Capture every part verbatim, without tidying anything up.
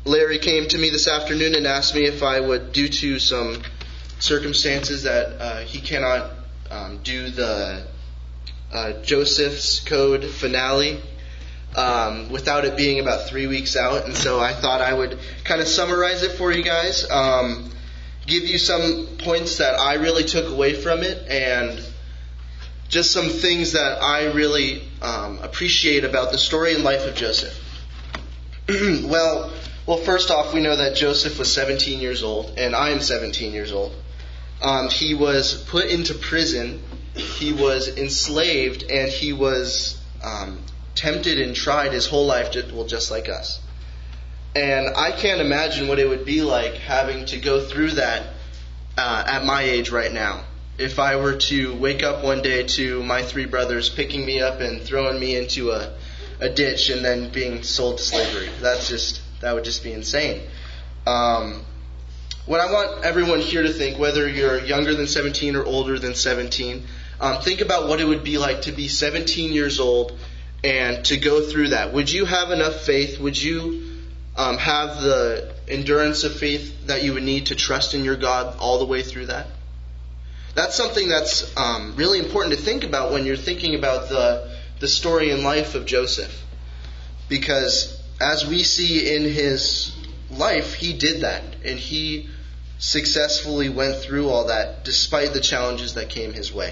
Larry came to me this afternoon and asked me if I would, due to some circumstances that uh, he cannot um, do the uh, Joseph's Code finale um, without it being about three weeks out. And so I thought I would kind of summarize it for you guys, um, give you some points that I really took away from it, and just some things that I really um, appreciate about the story and life of Joseph. well, well, first off, we know that Joseph was seventeen years old, and I am seventeen years old. Um, he was put into prison, he was enslaved, and he was um, tempted and tried his whole life, just, well, just like us. And I can't imagine what it would be like having to go through that uh, at my age right now. If I were to wake up one day to my three brothers picking me up and throwing me into a, a ditch and then being sold to slavery. That's just, that would just be insane. Um, what I want everyone here to think, whether you're younger than seventeen or older than seventeen, um, think about what it would be like to be seventeen years old and to go through that. Would you have enough faith? Would you um, have the endurance of faith that you would need to trust in your God all the way through that? That's something that's um, really important to think about when you're thinking about the the story and life of Joseph. Because as we see in his life, he did that. And he successfully went through all that despite the challenges that came his way.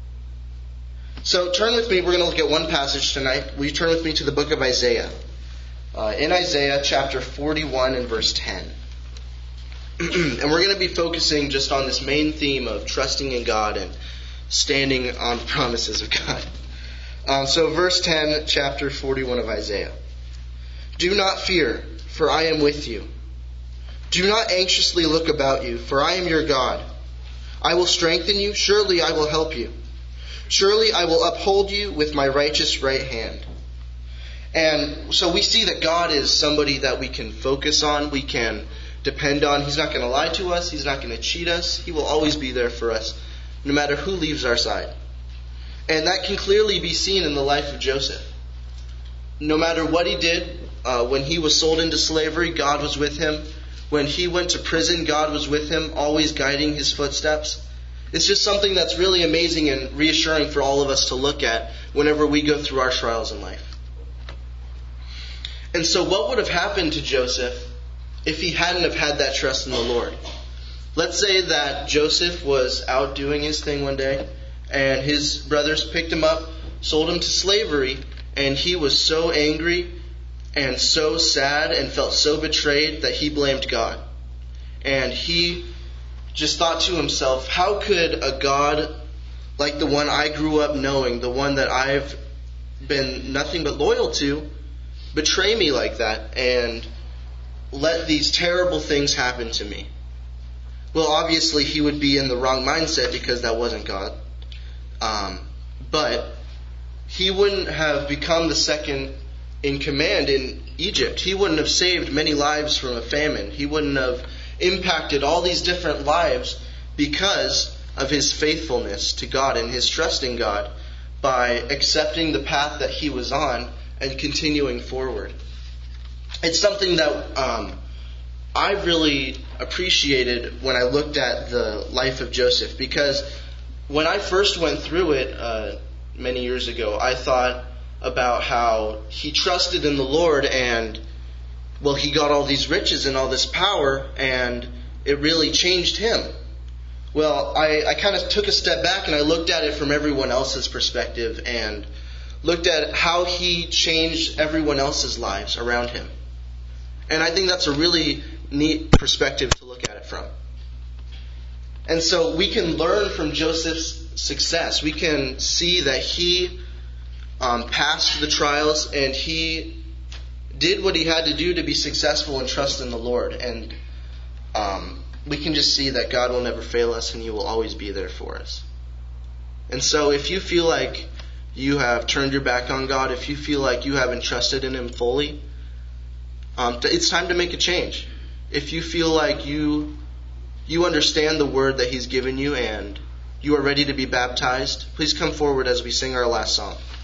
So turn with me, we're going to look at one passage tonight. Will you turn with me to the book of Isaiah? Uh, in Isaiah chapter forty-one and verse ten. And we're going to be focusing just on this main theme of trusting in God and standing on the promises of God. Um, so verse ten, chapter forty-one of Isaiah. Do not fear, for I am with you. Do not anxiously look about you, for I am your God. I will strengthen you, surely I will help you. Surely I will uphold you with my righteous right hand. And so we see that God is somebody that we can focus on, we can depend on. He's not going to lie to us. He's not going to cheat us. He will always be there for us, no matter who leaves our side. And that can clearly be seen in the life of Joseph. No matter what he did, uh, when he was sold into slavery, God was with him. When he went to prison, God was with him, always guiding his footsteps. It's just something that's really amazing and reassuring for all of us to look at whenever we go through our trials in life. And so what would have happened to Joseph if he hadn't have had that trust in the Lord? Let's say that Joseph was out doing his thing one day, and his brothers picked him up, sold him to slavery, and he was so angry and so sad and felt so betrayed that he blamed God. And he just thought to himself, how could a God like the one I grew up knowing, the one that I've been nothing but loyal to, betray me like that and let these terrible things happen to me? Well, obviously he would be in the wrong mindset because that wasn't God. Um, but he wouldn't have become the second in command in Egypt. He wouldn't have saved many lives from a famine. He wouldn't have impacted all these different lives because of his faithfulness to God and his trust in God by accepting the path that he was on and continuing forward. It's something that um, I really appreciated when I looked at the life of Joseph, because when I first went through it uh, many years ago, I thought about how he trusted in the Lord and, well, he got all these riches and all this power and it really changed him. Well, I, I kind of took a step back and I looked at it from everyone else's perspective and looked at how he changed everyone else's lives around him. And I think that's a really neat perspective to look at it from. And so we can learn from Joseph's success. We can see that he um, passed the trials and he did what he had to do to be successful and trust in the Lord. And um, we can just see that God will never fail us and He will always be there for us. And so if you feel like you have turned your back on God, if you feel like you haven't trusted in Him fully, um, it's time to make a change. If you feel like you you understand the word that He's given you and you are ready to be baptized, please come forward as we sing our last song.